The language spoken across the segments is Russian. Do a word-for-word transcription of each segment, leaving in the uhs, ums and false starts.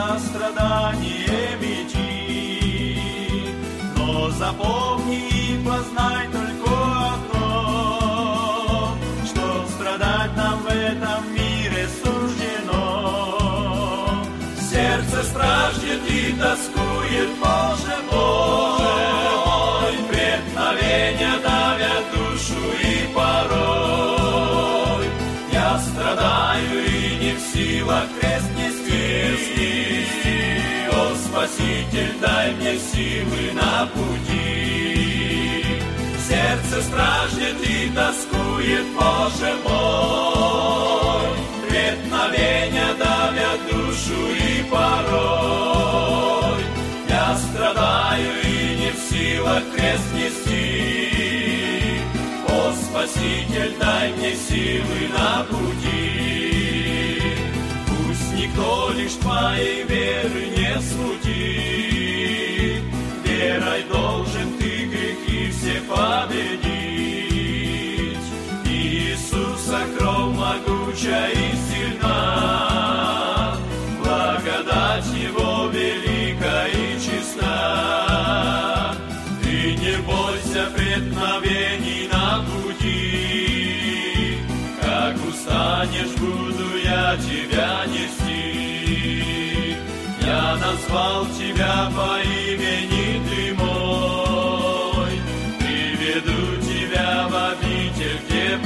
на страдание идти. Но запомни и познай только одно, что страдать нам в этом мире суждено. Сердце страждет и тоскует, Боже мой, преткновения давят душу и порой. Я страдаю и не в силах крест нести. О, Спаситель, дай мне силы на пути. Сердце страждет и тоскует, Боже мой, преткновения давят душу и порой. Я страдаю и не в силах крест нести. О, Спаситель, дай мне силы на пути. Пусть никто лишь твоей веры не смутит. Верой должен ты грехи все победить. Иисуса кровь могучая и сильна, благодать Его велика и чиста. Ты не бойся преткновений на пути, как устанешь, буду я тебя нести. Я назвал тебя по имени ты мой, приведу тебя в обитель, где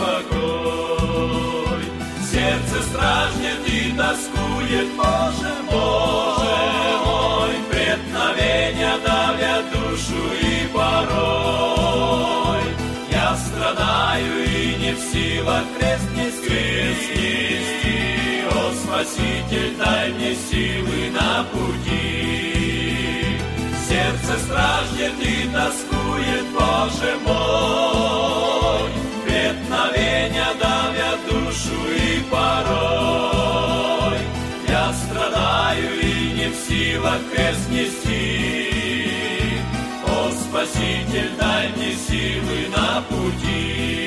покой. Сердце страждет и тоскует, Боже мой, преткновения давят душу и порой. Я страдаю и не в силах крест нести. О, Спаситель, дай мне силы на пути. Сердце страждет и тоскует, Боже мой, преткновения давят душу и порой. Я страдаю и не в силах крест нести. О, Спаситель, дай мне силы на пути.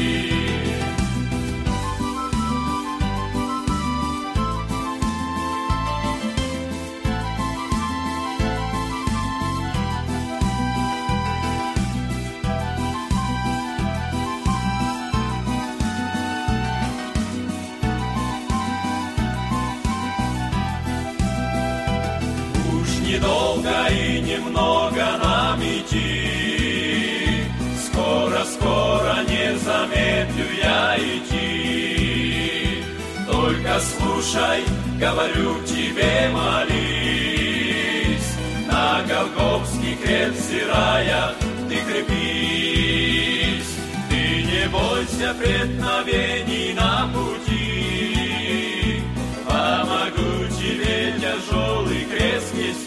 Недолго и немного нам идти, скоро-скоро не замедлю я идти. Только слушай, говорю тебе, молись, на Голгофский крест взирая, ты крепись. Ты не бойся преткновений на пути, помогу тебе тяжелый крест нести.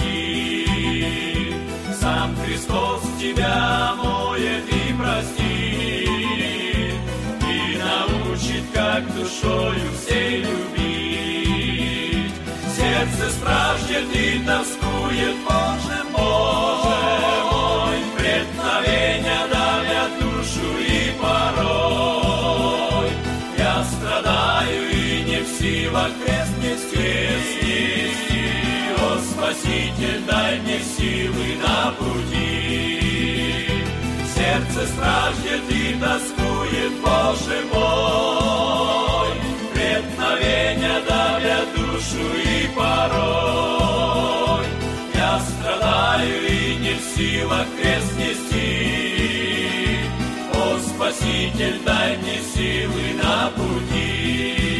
Сам Христос тебя омоет и простит, и научит, как душою всей любить. Сердце страждет и тоскует, Боже мой, преткновения давят душу и порой. Я страдаю и не в силах крест нести. О, Спаситель, дай мне силы на пути. Сердце страждет и тоскует, Боже мой, преткновения давят душу и порой. Я страдаю и не в силах крест нести. О, Спаситель, дай мне силы на пути.